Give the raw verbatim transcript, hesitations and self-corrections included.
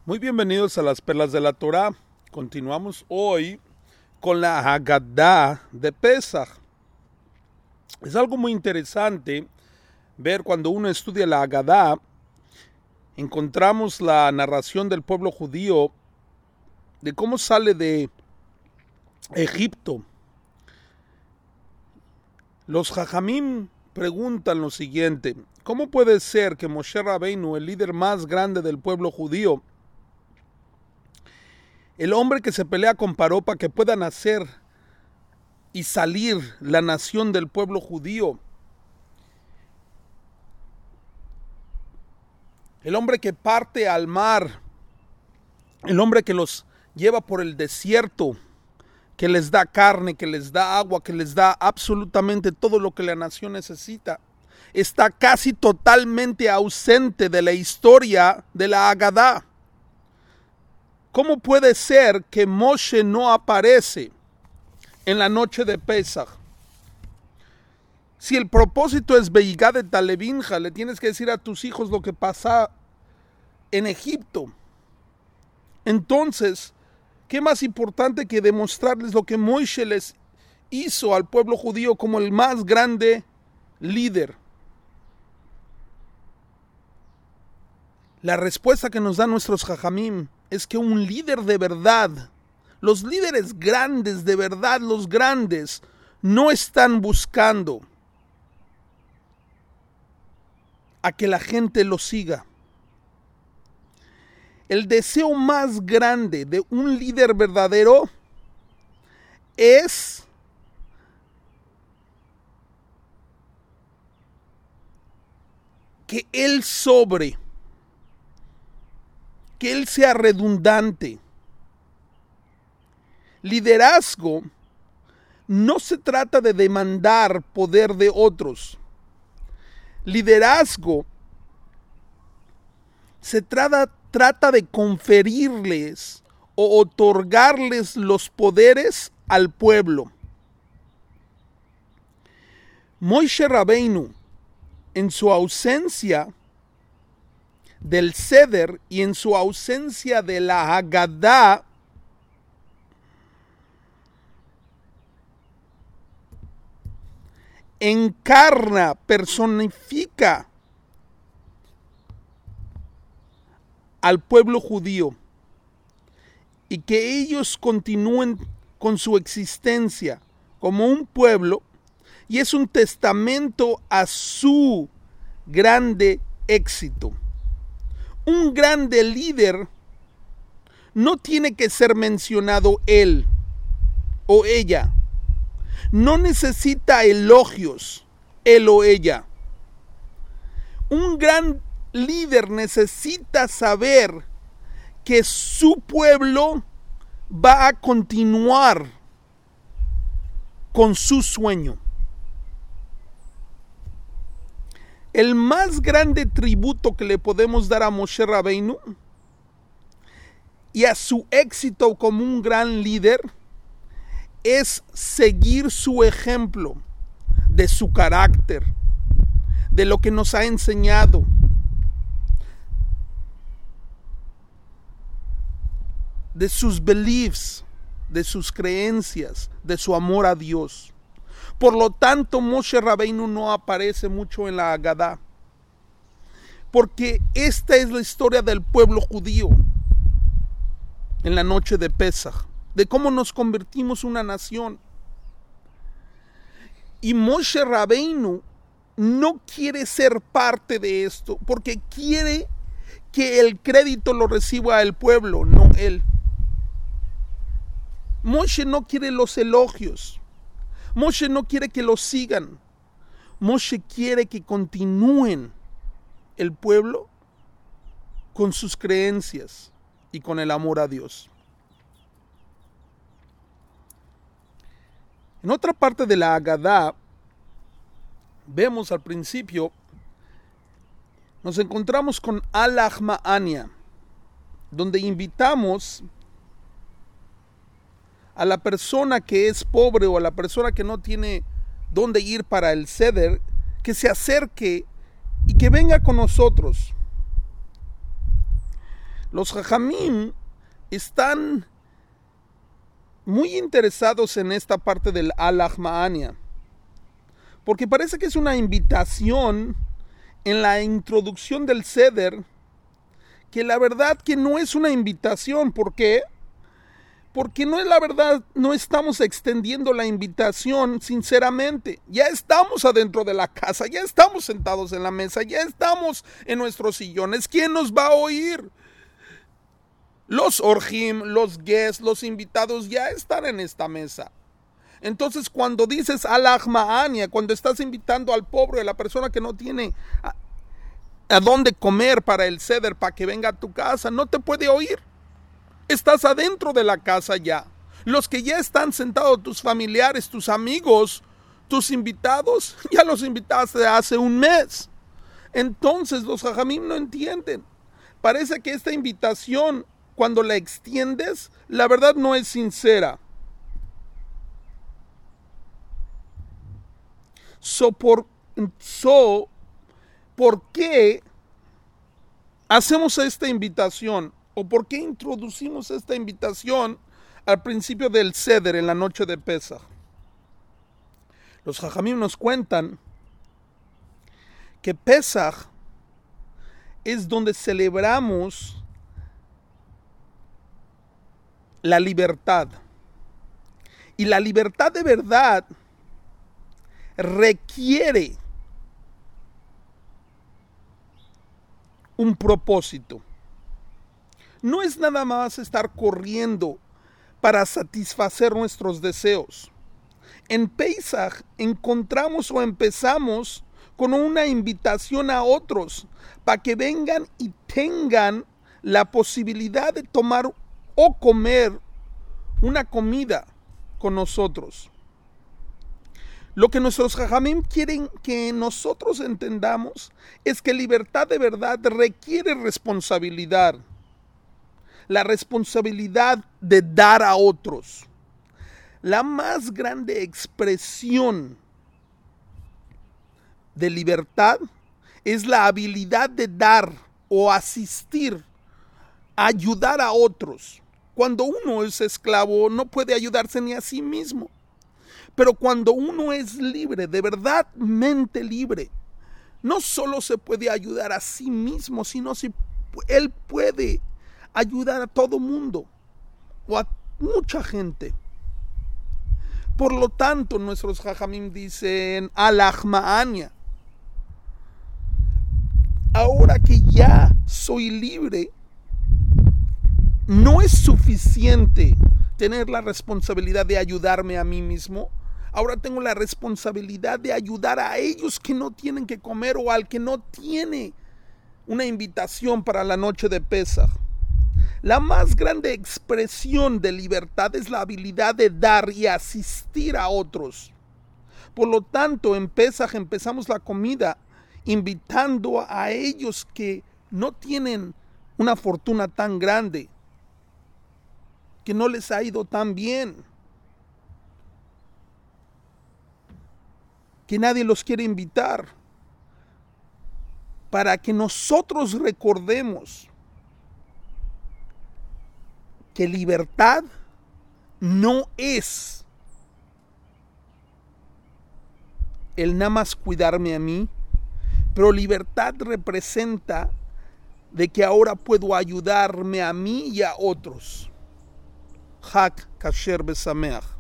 Muy bienvenidos a las Perlas de la Torá. Continuamos hoy con la Haggadah de Pesach. Es algo muy interesante ver cuando uno estudia la Haggadah, encontramos la narración del pueblo judío de cómo sale de Egipto. Los Jajamim preguntan lo siguiente: ¿cómo puede ser que Moshe Rabbeinu, el líder más grande del pueblo judío, el hombre que se pelea con Paró para que pueda nacer y salir la nación del pueblo judío, el hombre que parte al mar, el hombre que los lleva por el desierto, que les da carne, que les da agua, que les da absolutamente todo lo que la nación necesita, está casi totalmente ausente de la historia de la Haggadah? ¿Cómo puede ser que Moshe no aparece en la noche de Pesach? Si el propósito es Beigá de Talevinja, le tienes que decir a tus hijos lo que pasa en Egipto. Entonces, ¿qué más importante que demostrarles lo que Moshe les hizo al pueblo judío como el más grande líder? La respuesta que nos dan nuestros Jajamim es que un líder de verdad, los líderes grandes de verdad, los grandes, no están buscando a que la gente los siga. El deseo más grande de un líder verdadero es que él sobre, que él sea redundante. Liderazgo no se trata de demandar poder de otros. Liderazgo se trata, trata de conferirles o otorgarles los poderes al pueblo. Moshe Rabbeinu, en su ausencia del Seder y en su ausencia de la Haggadah, encarna, personifica al pueblo judío y que ellos continúen con su existencia como un pueblo, y es un testamento a su grande éxito. Un grande líder no tiene que ser mencionado él o ella. No necesita elogios él o ella. Un gran líder necesita saber que su pueblo va a continuar con su sueño. El más grande tributo que le podemos dar a Moshe Rabbeinu y a su éxito como un gran líder es seguir su ejemplo de su carácter, de lo que nos ha enseñado, de sus beliefs, de sus creencias, de su amor a Dios. Por lo tanto, Moshe Rabbeinu no aparece mucho en la Haggadah, porque esta es la historia del pueblo judío en la noche de Pesach, de cómo nos convertimos en una nación. Y Moshe Rabbeinu no quiere ser parte de esto, porque quiere que el crédito lo reciba el pueblo, no él. Moshe no quiere los elogios. Moshe no quiere que lo sigan. Moshe quiere que continúen el pueblo con sus creencias y con el amor a Dios. En otra parte de la Haggadah, vemos al principio, nos encontramos con Alach Ma'ania, donde invitamos a la persona que es pobre o a la persona que no tiene dónde ir para el Seder, que se acerque y que venga con nosotros. Los jajamim están muy interesados en esta parte del Alaj Ma'ania, porque parece que es una invitación en la introducción del Seder, que la verdad que no es una invitación. ¿Por qué? Porque no es la verdad, no estamos extendiendo la invitación sinceramente. Ya estamos adentro de la casa, ya estamos sentados en la mesa, ya estamos en nuestros sillones. ¿Quién nos va a oír? Los orjim, los guests, los invitados ya están en esta mesa. Entonces, cuando dices Alaj Ma'ania, cuando estás invitando al pobre, a la persona que no tiene a, a dónde comer para el Seder, para que venga a tu casa, no te puede oír. Estás adentro de la casa ya. Los que ya están sentados, tus familiares, tus amigos, tus invitados, ya los invitaste hace un mes. Entonces, los jajamim no entienden. Parece que esta invitación, cuando la extiendes, la verdad no es sincera. So, por, so, ¿por qué hacemos esta invitación? ¿O por qué introducimos esta invitación al principio del Seder, en la noche de Pesaj? Los jajamim nos cuentan que Pesaj es donde celebramos la libertad. Y la libertad de verdad requiere un propósito. No es nada más estar corriendo para satisfacer nuestros deseos. En Pesaj encontramos o empezamos con una invitación a otros para que vengan y tengan la posibilidad de tomar o comer una comida con nosotros. Lo que nuestros jajamim quieren que nosotros entendamos es que libertad de verdad requiere responsabilidad. La responsabilidad de dar a otros. La más grande expresión de libertad es la habilidad de dar o asistir, ayudar a otros. Cuando uno es esclavo, no puede ayudarse ni a sí mismo. Pero cuando uno es libre, de verdad mente libre, no solo se puede ayudar a sí mismo, sino si él puede ayudar a todo mundo o a mucha gente. Por lo tanto, nuestros jajamim dicen Alaj Ma'ania. Ahora que ya soy libre, no es suficiente tener la responsabilidad de ayudarme a mí mismo. Ahora tengo la responsabilidad de ayudar a ellos que no tienen que comer o al que no tiene una invitación para la noche de Pesaj. La más grande expresión de libertad es la habilidad de dar y asistir a otros. Por lo tanto, en Pesaj empezamos la comida invitando a ellos que no tienen una fortuna tan grande, que no les ha ido tan bien, que nadie los quiere invitar, para que nosotros recordemos que libertad no es el nada más cuidarme a mí, pero libertad representa de que ahora puedo ayudarme a mí y a otros. Hak Kasher Besameach.